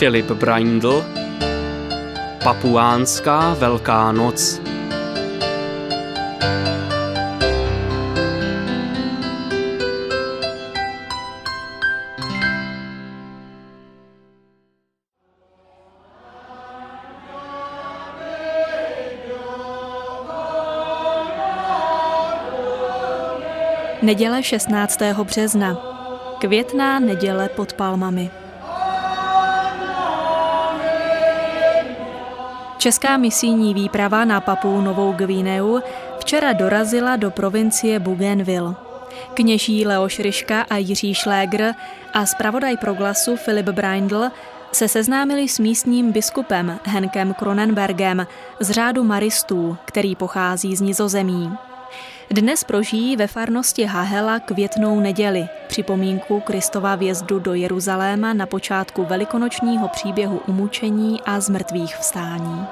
Philip Brindle, Papuánská Velká noc. Neděle 16. března. Květná neděle pod palmami. Česká misijní výprava na Papuu Novou Gvineu včera dorazila do provincie Bougainville. Kněží Leoš Ryška a Jiří Šlégr a zpravodaj Proglasu Philip Brindle se seznámili s místním biskupem Henkem Kronenbergem z řádu maristů, který pochází z Nizozemí. Dnes prožijí ve farnosti Hahela květnou neděli, připomínku Kristova vjezdu do Jeruzaléma na počátku velikonočního příběhu umučení a zmrtvých vstání.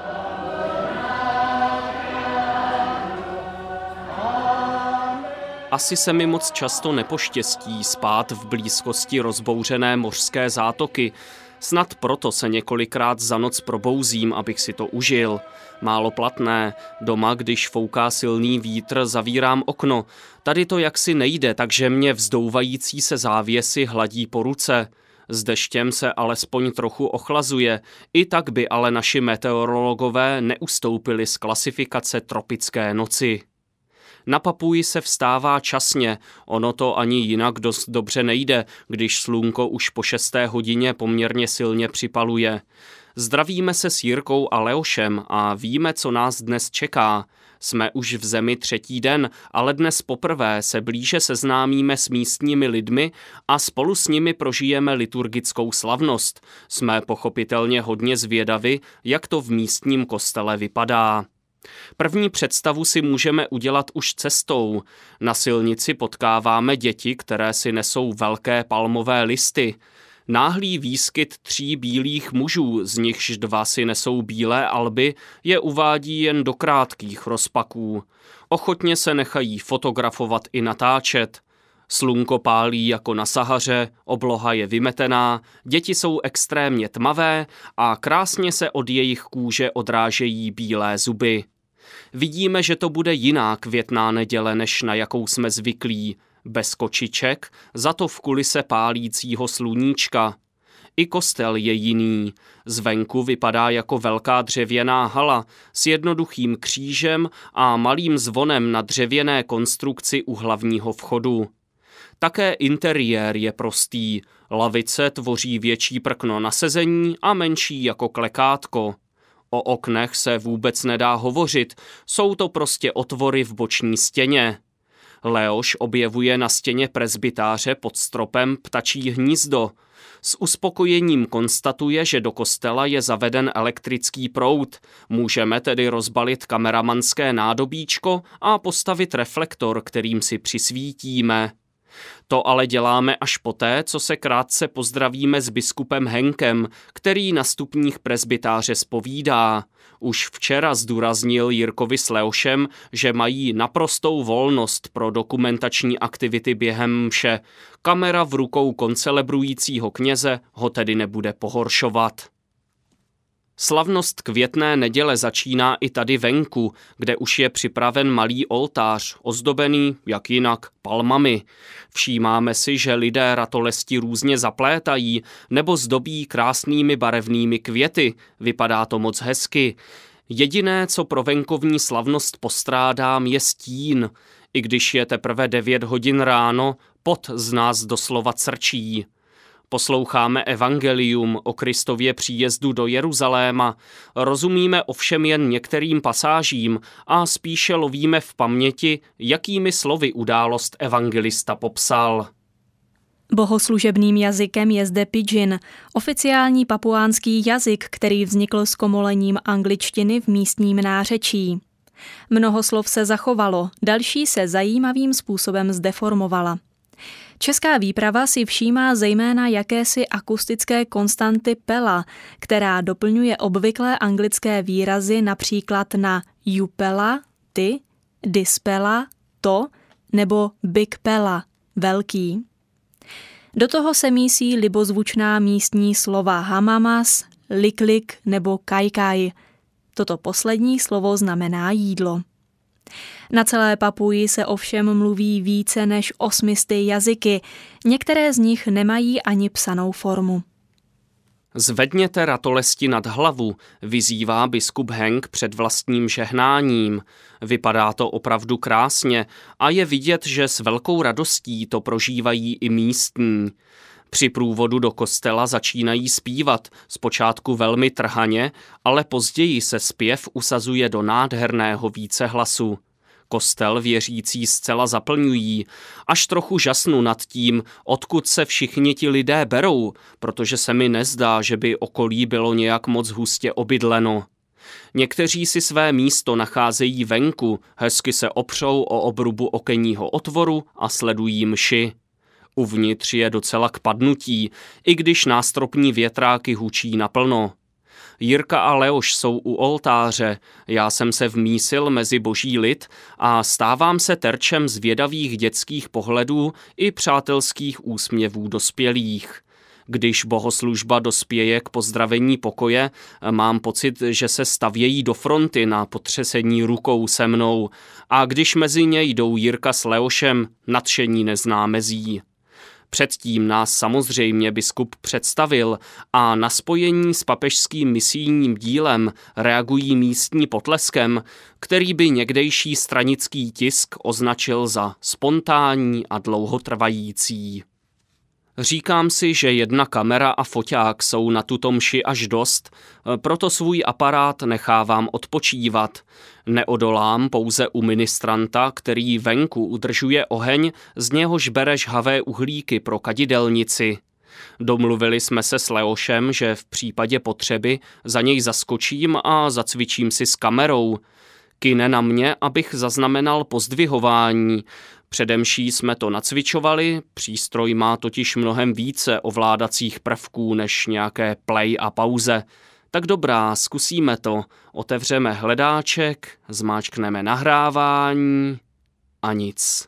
Asi se mi moc často nepoštěstí spát v blízkosti rozbouřené mořské zátoky. Snad proto se několikrát za noc probouzím, abych si to užil. Málo platné. Doma, když fouká silný vítr, zavírám okno. Tady to jaksi nejde, takže mě vzdouvající se závěsy hladí po ruce. S deštěm se alespoň trochu ochlazuje. I tak by ale naši meteorologové neustoupili z klasifikace tropické noci. Na Papuji se vstává časně, ono to ani jinak dost dobře nejde, když slunko už po 6. hodině poměrně silně připaluje. Zdravíme se s Jirkou a Leošem a víme, co nás dnes čeká. Jsme už v zemi 3. den, ale dnes poprvé se blíže seznámíme s místními lidmi a spolu s nimi prožijeme liturgickou slavnost. Jsme pochopitelně hodně zvědavi, jak to v místním kostele vypadá. První představu si můžeme udělat už cestou. Na silnici potkáváme děti, které si nesou velké palmové listy. Náhlý výskyt 3 bílých mužů, z nichž 2 si nesou bílé alby, je uvádí jen do krátkých rozpaků. Ochotně se nechají fotografovat i natáčet. Slunko pálí jako na Sahaře, obloha je vymetená, děti jsou extrémně tmavé a krásně se od jejich kůže odrážejí bílé zuby. Vidíme, že to bude jiná květná neděle, než na jakou jsme zvyklí. Bez kočiček, za to v kulise pálícího sluníčka. I kostel je jiný. Zvenku vypadá jako velká dřevěná hala s jednoduchým křížem a malým zvonem na dřevěné konstrukci u hlavního vchodu. Také interiér je prostý. Lavice tvoří větší prkno na sezení a menší jako klekátko. O oknech se vůbec nedá hovořit, jsou to prostě otvory v boční stěně. Leoš objevuje na stěně presbytáře pod stropem ptačí hnízdo. S uspokojením konstatuje, že do kostela je zaveden elektrický proud. Můžeme tedy rozbalit kameramanské nádobíčko a postavit reflektor, kterým si přisvítíme. To ale děláme až poté, co se krátce pozdravíme s biskupem Henkem, který na stupních presbytáře zpovídá. Už včera zdůraznil Jirkovi s Leošem, že mají naprostou volnost pro dokumentační aktivity během mše. Kamera v rukou koncelebrujícího kněze ho tedy nebude pohoršovat. Slavnost květné neděle začíná i tady venku, kde už je připraven malý oltář, ozdobený, jak jinak, palmami. Všímáme si, že lidé ratolesti různě zaplétají nebo zdobí krásnými barevnými květy. Vypadá to moc hezky. Jediné, co pro venkovní slavnost postrádám, je stín. I když je teprve 9 hodin ráno, pot z nás doslova crčí. Posloucháme evangelium o Kristově příjezdu do Jeruzaléma, rozumíme ovšem jen některým pasážím a spíše lovíme v paměti, jakými slovy událost evangelista popsal. Bohoslužebným jazykem je zde pidžin, oficiální papuánský jazyk, který vznikl s komolením angličtiny v místním nářečí. Mnoho slov se zachovalo, další se zajímavým způsobem zdeformovala. Česká výprava si všímá zejména jakési akustické konstanty pela, která doplňuje obvyklé anglické výrazy například na jupela, ty, dispela, to, nebo big pela, velký. Do toho se mísí libozvučná místní slova hamamas, liklik nebo kajkaj. Toto poslední slovo znamená jídlo. Na celé Papuji se ovšem mluví více než 800 jazyky, některé z nich nemají ani psanou formu. Zvedněte ratolesti nad hlavu, vyzývá biskup Heng před vlastním žehnáním. Vypadá to opravdu krásně a je vidět, že s velkou radostí to prožívají i místní. Při průvodu do kostela začínají zpívat, zpočátku velmi trhaně, ale později se zpěv usazuje do nádherného vícehlasu. Kostel věřící zcela zaplňují, až trochu žasnu nad tím, odkud se všichni ti lidé berou, protože se mi nezdá, že by okolí bylo nějak moc hustě obydleno. Někteří si své místo nacházejí venku, hezky se opřou o obrubu okenního otvoru a sledují mši. Uvnitř je docela k padnutí, i když nástropní větráky hučí naplno. Jirka a Leoš jsou u oltáře, já jsem se vmísil mezi boží lid a stávám se terčem zvědavých dětských pohledů i přátelských úsměvů dospělých. Když bohoslužba dospěje k pozdravení pokoje, mám pocit, že se stavějí do fronty na potřesení rukou se mnou a když mezi ně jdou Jirka s Leošem, nadšení nezná mezí. Předtím nás samozřejmě biskup představil a na spojení s papežským misijním dílem reagují místní potleskem, který by někdejší stranický tisk označil za spontánní a dlouhotrvající. Říkám si, že jedna kamera a foťák jsou na tuto mši až dost, proto svůj aparát nechávám odpočívat. Neodolám pouze u ministranta, který venku udržuje oheň, z něhož bere žhavé uhlíky pro kadidelnici. Domluvili jsme se s Leošem, že v případě potřeby za něj zaskočím a zacvičím si s kamerou. Kyne na mě, abych zaznamenal pozdvihování. Přede mší jsme to nacvičovali, přístroj má totiž mnohem více ovládacích prvků než nějaké play a pauze. Tak dobrá, zkusíme to. Otevřeme hledáček, zmáčkneme nahrávání a nic.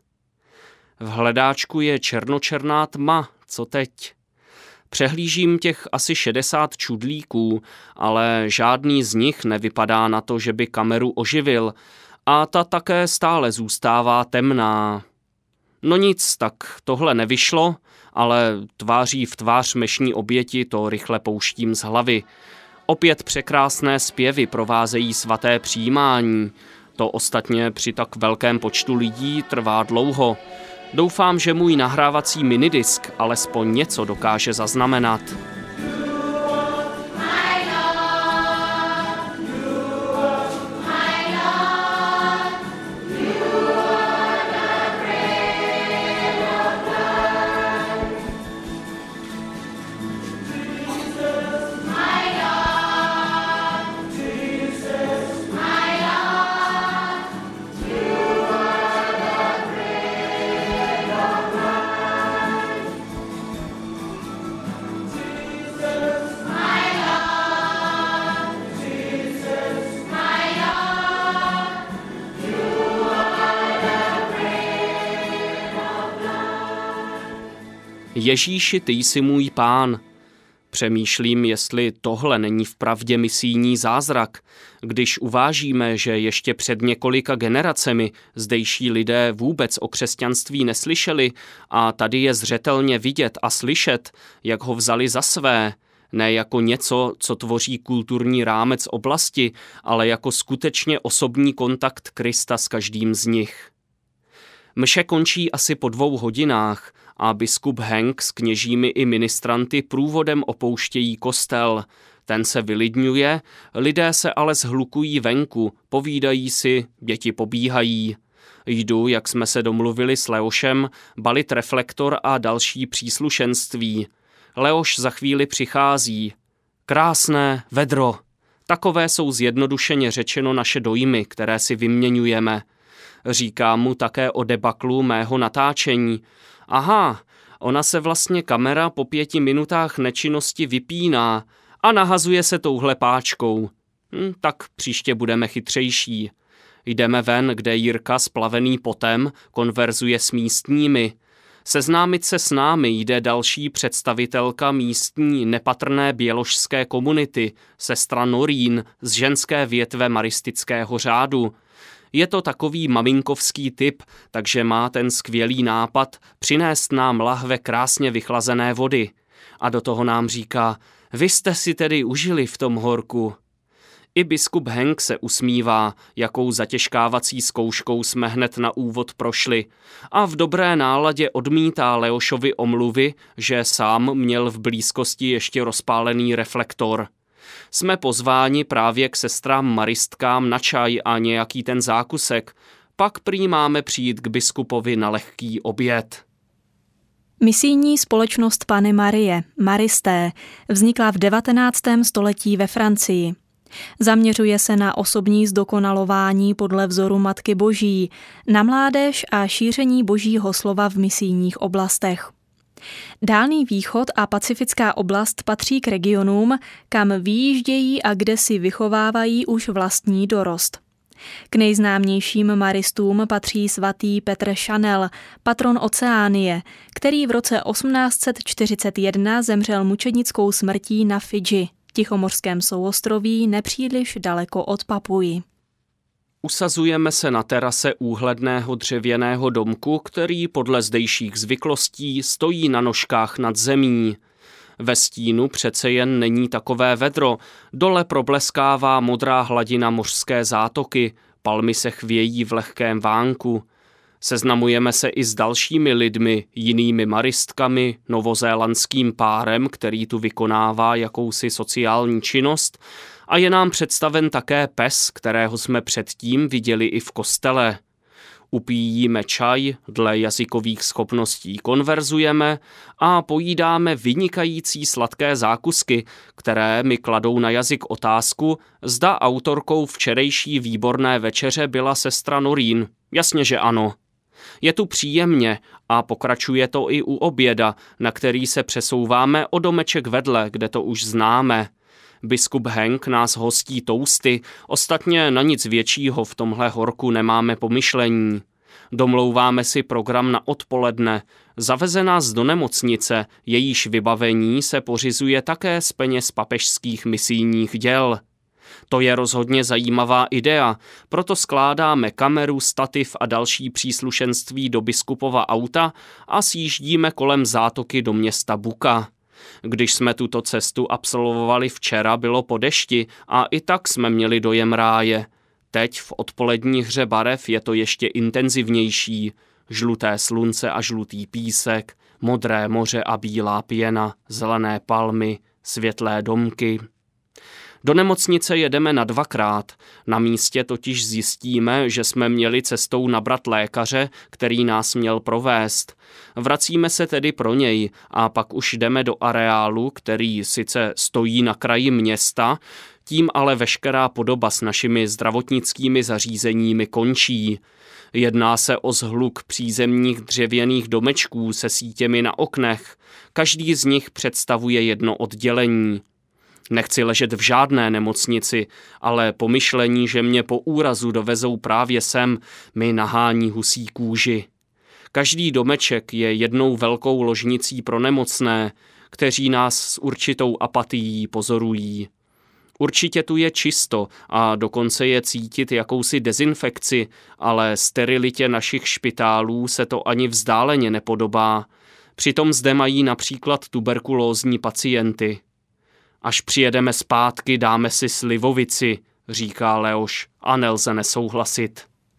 V hledáčku je černočerná tma, co teď? Přehlížím těch asi 60 čudlíků, ale žádný z nich nevypadá na to, že by kameru oživil a ta také stále zůstává temná. No nic, tak tohle nevyšlo, ale tváří v tvář mešní oběti to rychle pouštím z hlavy. Opět překrásné zpěvy provázejí svaté přijímání. To ostatně při tak velkém počtu lidí trvá dlouho. Doufám, že můj nahrávací minidisk alespoň něco dokáže zaznamenat. Ježíši, ty jsi můj pán. Přemýšlím, jestli tohle není vpravdě misijní zázrak, když uvážíme, že ještě před několika generacemi zdejší lidé vůbec o křesťanství neslyšeli a tady je zřetelně vidět a slyšet, jak ho vzali za své, ne jako něco, co tvoří kulturní rámec oblasti, ale jako skutečně osobní kontakt Krista s každým z nich. Mše končí asi po 2 hodinách a biskup Heng s kněžími i ministranty průvodem opouštějí kostel. Ten se vylidňuje, lidé se ale shlukují venku, povídají si, děti pobíhají. Jdu, jak jsme se domluvili s Leošem, balit reflektor a další příslušenství. Leoš za chvíli přichází. Krásné, vedro. Takové jsou zjednodušeně řečeno naše dojmy, které si vyměňujeme. Říkám mu také o debaklu mého natáčení. Aha, ona se vlastně kamera po 5 minutách nečinnosti vypíná a nahazuje se touhle páčkou. Tak příště budeme chytřejší. Jdeme ven, kde Jirka splavený potem konverzuje s místními. Seznámit se s námi jde další představitelka místní nepatrné běložské komunity, sestra Norín z ženské větve maristického řádu. Je to takový maminkovský typ, takže má ten skvělý nápad přinést nám lahve krásně vychlazené vody. A do toho nám říká, vy jste si tedy užili v tom horku. I biskup Henk se usmívá, jakou zatěžkávací zkouškou jsme hned na úvod prošli, a v dobré náladě odmítá Leošovi omluvy, že sám měl v blízkosti ještě rozpálený reflektor. Jsme pozváni právě k sestrám maristkám na čaj a nějaký ten zákusek, pak prý máme přijít k biskupovi na lehký oběd. Misijní společnost Panny Marie, Maristé, vznikla v 19. století ve Francii. Zaměřuje se na osobní zdokonalování podle vzoru Matky Boží, na mládež a šíření Božího slova v misijních oblastech. Dálný východ a pacifická oblast patří k regionům, kam vyjíždějí a kde si vychovávají už vlastní dorost. K nejznámějším maristům patří svatý Petr Chanel, patron Oceánie, který v roce 1841 zemřel mučednickou smrtí na Fidži, tichomořském souostroví nepříliš daleko od Papuji. Usazujeme se na terase úhledného dřevěného domku, který podle zdejších zvyklostí stojí na nožkách nad zemí. Ve stínu přece jen není takové vedro, dole probleskává modrá hladina mořské zátoky, palmy se chvějí v lehkém vánku. Seznamujeme se i s dalšími lidmi, jinými maristkami, novozélandským párem, který tu vykonává jakousi sociální činnost, a je nám představen také pes, kterého jsme předtím viděli i v kostele. Upíjíme čaj, dle jazykových schopností konverzujeme a pojídáme vynikající sladké zákusky, které mi kladou na jazyk otázku, zda autorkou včerejší výborné večeře byla sestra Norín. Jasně, že ano. Je tu příjemně a pokračuje to i u oběda, na který se přesouváme o domeček vedle, kde to už známe. Biskup Henk nás hostí tousty, ostatně na nic většího v tomhle horku nemáme pomyšlení. Domlouváme si program na odpoledne, zaveze nás do nemocnice, jejíž vybavení se pořizuje také z peněz papežských misijních děl. To je rozhodně zajímavá idea, proto skládáme kameru, stativ a další příslušenství do biskupova auta a sjíždíme kolem zátoky do města Buka. Když jsme tuto cestu absolvovali včera, bylo po dešti a i tak jsme měli dojem ráje. Teď v odpolední hře barev je to ještě intenzivnější. Žluté slunce a žlutý písek, modré moře a bílá pěna, zelené palmy, světlé domky. Do nemocnice jedeme na 2krát. Na místě totiž zjistíme, že jsme měli cestou nabrat lékaře, který nás měl provést. Vracíme se tedy pro něj a pak už jdeme do areálu, který sice stojí na kraji města, tím ale veškerá podoba s našimi zdravotnickými zařízeními končí. Jedná se o shluk přízemních dřevěných domečků se sítěmi na oknech. Každý z nich představuje jedno oddělení. Nechci ležet v žádné nemocnici, ale pomyšlení, že mě po úrazu dovezou právě sem, mi nahání husí kůži. Každý domeček je jednou velkou ložnicí pro nemocné, kteří nás s určitou apatií pozorují. Určitě tu je čisto a dokonce je cítit jakousi dezinfekci, ale sterilitě našich špitálů se to ani vzdáleně nepodobá. Přitom zde mají například tuberkulózní pacienty. Až přijedeme zpátky, dáme si slivovici, říká Leoš, a nelze nesouhlasit.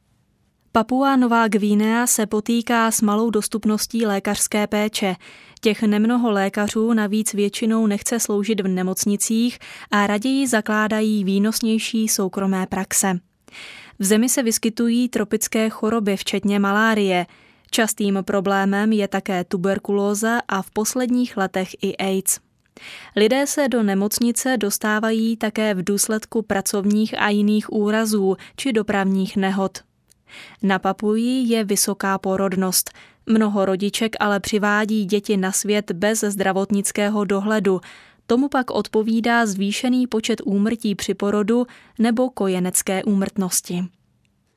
Papua Nová Gvinea se potýká s malou dostupností lékařské péče. Těch nemnoho lékařů navíc většinou nechce sloužit v nemocnicích a raději zakládají výnosnější soukromé praxe. V zemi se vyskytují tropické choroby, včetně malárie. Častým problémem je také tuberkulóza a v posledních letech i AIDS. Lidé se do nemocnice dostávají také v důsledku pracovních a jiných úrazů či dopravních nehod. Na Papuji je vysoká porodnost. Mnoho rodiček ale přivádí děti na svět bez zdravotnického dohledu. Tomu pak odpovídá zvýšený počet úmrtí při porodu nebo kojenecké úmrtnosti.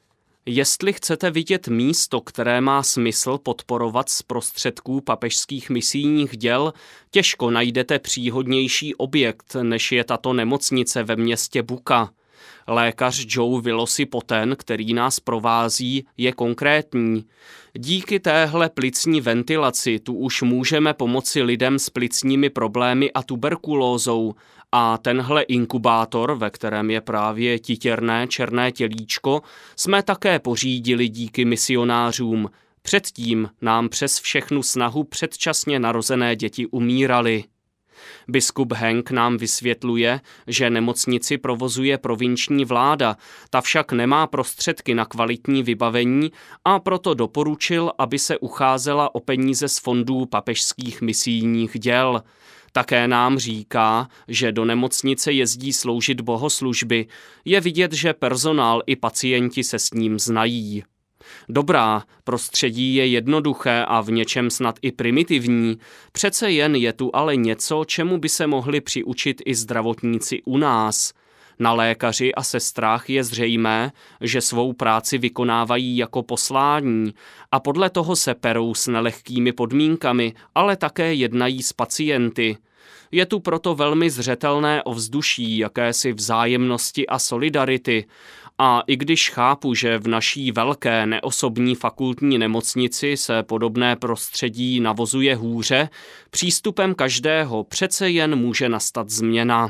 Jestli chcete vidět místo, které má smysl podporovat z prostředků papežských misijních děl, těžko najdete příhodnější objekt, než je tato nemocnice ve městě Buka. Lékař Joe Villosipoten, který nás provází, je konkrétní. Díky téhle plicní ventilaci tu už můžeme pomoci lidem s plicními problémy a tuberkulózou. A tenhle inkubátor, ve kterém je právě titěrné černé tělíčko, jsme také pořídili díky misionářům. Předtím nám přes všechnu snahu předčasně narozené děti umíraly. Biskup Henk nám vysvětluje, že nemocnici provozuje provinční vláda, ta však nemá prostředky na kvalitní vybavení a proto doporučil, aby se ucházela o peníze z fondů papežských misijních děl. Také nám říká, že do nemocnice jezdí sloužit bohoslužby. Je vidět, že personál i pacienti se s ním znají. Dobrá, prostředí je jednoduché a v něčem snad i primitivní, přece jen je tu ale něco, čemu by se mohli přiučit i zdravotníci u nás. Na lékaři a sestrách je zřejmé, že svou práci vykonávají jako poslání a podle toho se perou s nelehkými podmínkami, ale také jednají s pacienty. Je tu proto velmi zřetelné ovzduší jakési vzájemnosti a solidarity. A i když chápu, že v naší velké neosobní fakultní nemocnici se podobné prostředí navozuje hůře, přístupem každého přece jen může nastat změna.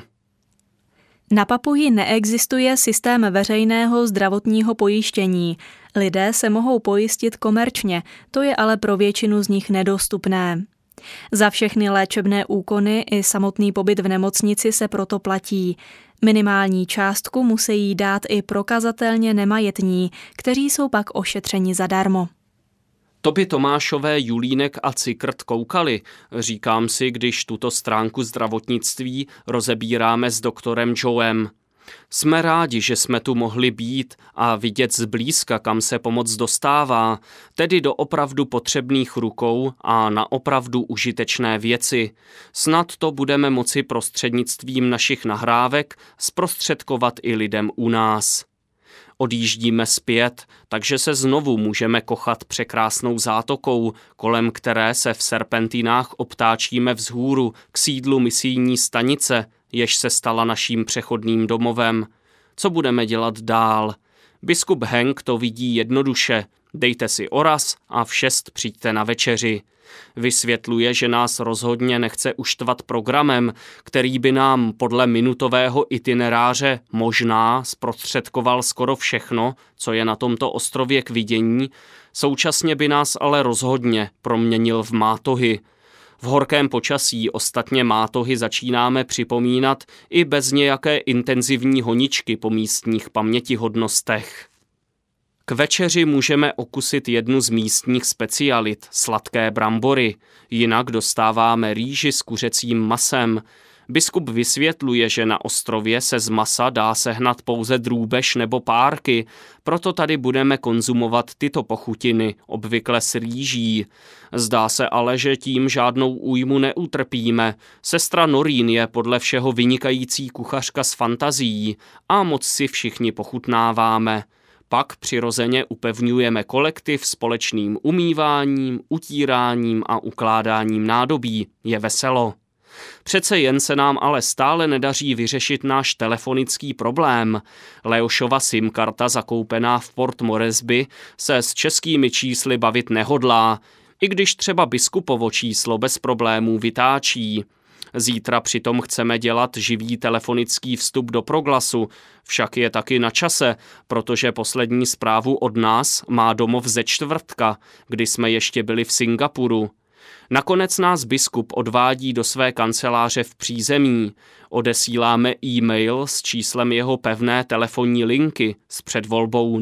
Na Papuji neexistuje systém veřejného zdravotního pojištění. Lidé se mohou pojistit komerčně, to je ale pro většinu z nich nedostupné. Za všechny léčebné úkony i samotný pobyt v nemocnici se proto platí. Minimální částku musí dát i prokazatelně nemajetní, kteří jsou pak ošetřeni zadarmo. To by Tomášové, Julínek a Cikrt koukali, říkám si, když tuto stránku zdravotnictví rozebíráme s doktorem Joem. Jsme rádi, že jsme tu mohli být a vidět zblízka, kam se pomoc dostává, tedy do opravdu potřebných rukou a na opravdu užitečné věci. Snad to budeme moci prostřednictvím našich nahrávek zprostředkovat i lidem u nás. Odjíždíme zpět, takže se znovu můžeme kochat překrásnou zátokou, kolem které se v serpentinách obtáčíme vzhůru k sídlu misijní stanice, jež se stala naším přechodným domovem. Co budeme dělat dál? Biskup Henk to vidí jednoduše. Dejte si oraz a v 6 přijďte na večeři. Vysvětluje, že nás rozhodně nechce uštvat programem, který by nám podle minutového itineráře možná zprostředkoval skoro všechno, co je na tomto ostrově k vidění, současně by nás ale rozhodně proměnil v mátohy. V horkém počasí ostatně mátohy začínáme připomínat i bez nějaké intenzivní honičky po místních pamětihodnostech. K večeři můžeme okusit jednu z místních specialit, sladké brambory, jinak dostáváme rýži s kuřecím masem. Biskup vysvětluje, že na ostrově se z masa dá sehnat pouze drůbež nebo párky, proto tady budeme konzumovat tyto pochutiny, obvykle s rýží. Zdá se ale, že tím žádnou újmu neutrpíme. Sestra Norín je podle všeho vynikající kuchařka s fantazií a moc si všichni pochutnáváme. Pak přirozeně upevňujeme kolektiv společným umýváním, utíráním a ukládáním nádobí. Je veselo. Přece jen se nám ale stále nedaří vyřešit náš telefonický problém. Leošova SIM-karta zakoupená v Port Moresby se s českými čísly bavit nehodlá, i když třeba biskupovo číslo bez problémů vytáčí. Zítra přitom chceme dělat živý telefonický vstup do Proglasu, však je taky na čase, protože poslední zprávu od nás má domov ze čtvrtka, kdy jsme ještě byli v Singapuru. Nakonec nás biskup odvádí do své kanceláře v přízemí. Odesíláme e-mail s číslem jeho pevné telefonní linky s předvolbou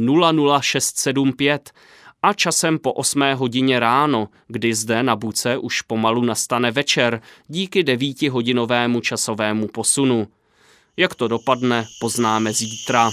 00675 a časem po 8 hodině ráno, kdy zde na Buce už pomalu nastane večer díky 9hodinovému časovému posunu. Jak to dopadne, poznáme zítra.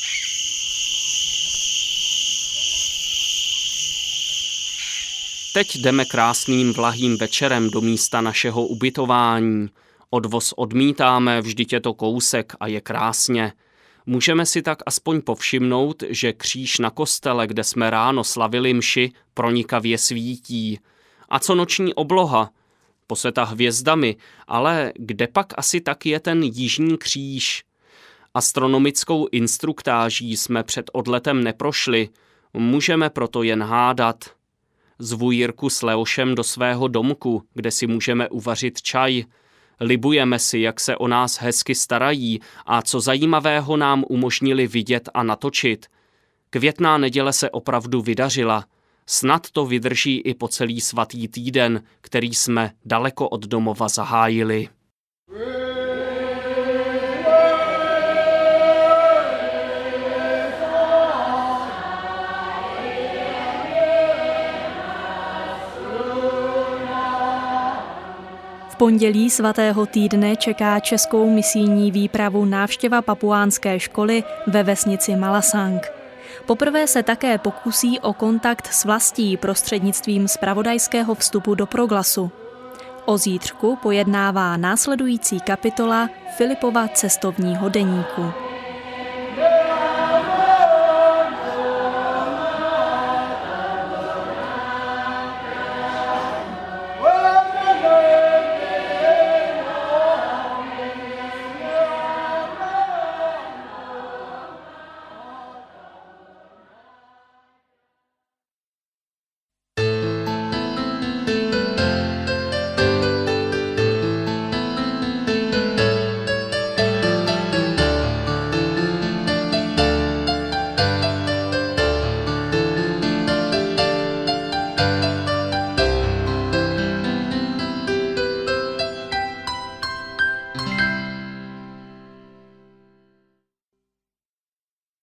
Teď jdeme krásným vlahým večerem do místa našeho ubytování. Odvoz odmítáme, vždyť je to kousek a je krásně. Můžeme si tak aspoň povšimnout, že kříž na kostele, kde jsme ráno slavili mši, pronikavě svítí. A co noční obloha? Poseta hvězdami, ale kde pak asi tak je ten jižní kříž? Astronomickou instruktáží jsme před odletem neprošli, můžeme proto jen hádat. Zvu Jirku s Leošem do svého domku, kde si můžeme uvařit čaj. Libujeme si, jak se o nás hezky starají a co zajímavého nám umožnili vidět a natočit. Květná neděle se opravdu vydařila. Snad to vydrží i po celý svatý týden, který jsme daleko od domova zahájili. V pondělí svatého týdne čeká českou misijní výpravu návštěva papuánské školy ve vesnici Malasang. Poprvé se také pokusí o kontakt s vlastí prostřednictvím zpravodajského vstupu do Proglasu. O zítřku pojednává následující kapitola Filipova cestovního deníku.